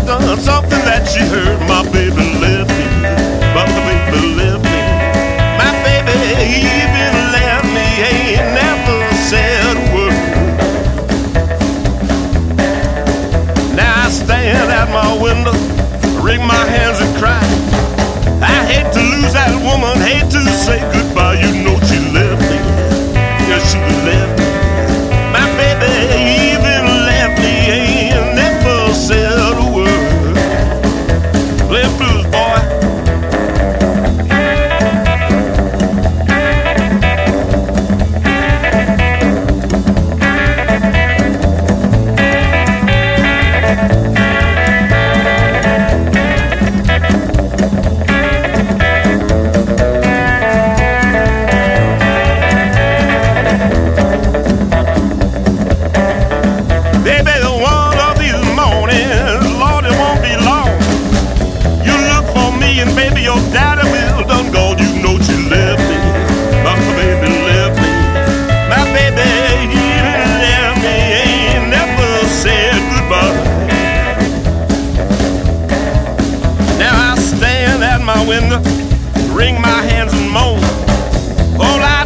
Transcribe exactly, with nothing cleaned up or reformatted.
done something that she heard. My baby left me, but my baby left me. My baby even left me, ain't never said a word. Now I stand at my window, wring my hands and cry. I hate to lose that woman, hate to say goodbye. You know she left me, yeah, she left me. My baby even left me, ain't never said a word. Play blues, boy. And baby, your daddy will done gone. You know she left me, my baby left me. My baby even left me, ain't never said goodbye. Now I stand at my window, wring my hands and moan. All I